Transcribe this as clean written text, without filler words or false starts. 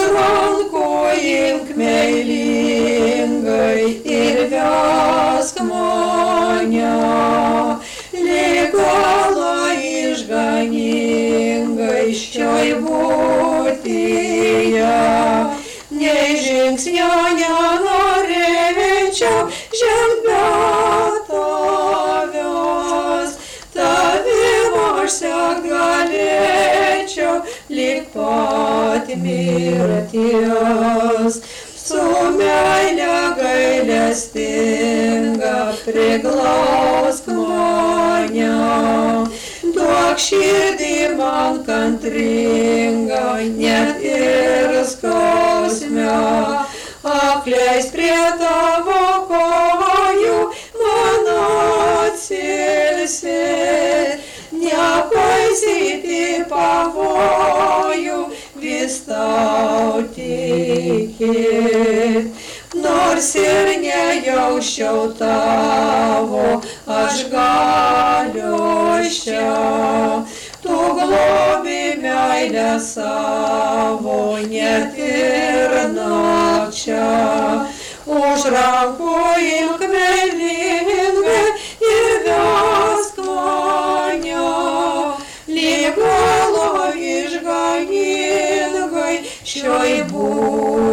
ranko imk meilingai ir vesk mane, ligalo išganingai šioj būtyje. Nei žingsnio nenorėčiau žengt be tavęs, tavim aš sekt galėčiau lig pat mirties. Su meile gailestinga priglausk mane, duok širdį man kantringą, net ir skausme, apleis prie tavo kojų man atsilsėt, nepaisyti pavojų, vis tau tikėt. Nors ir nejausčiau tavo, aš galiosčia, tu globi meilę savo, net ir nakčia. Už rankų imk meilingai ir vesk mane, ligalo išganingai šioj būtyje.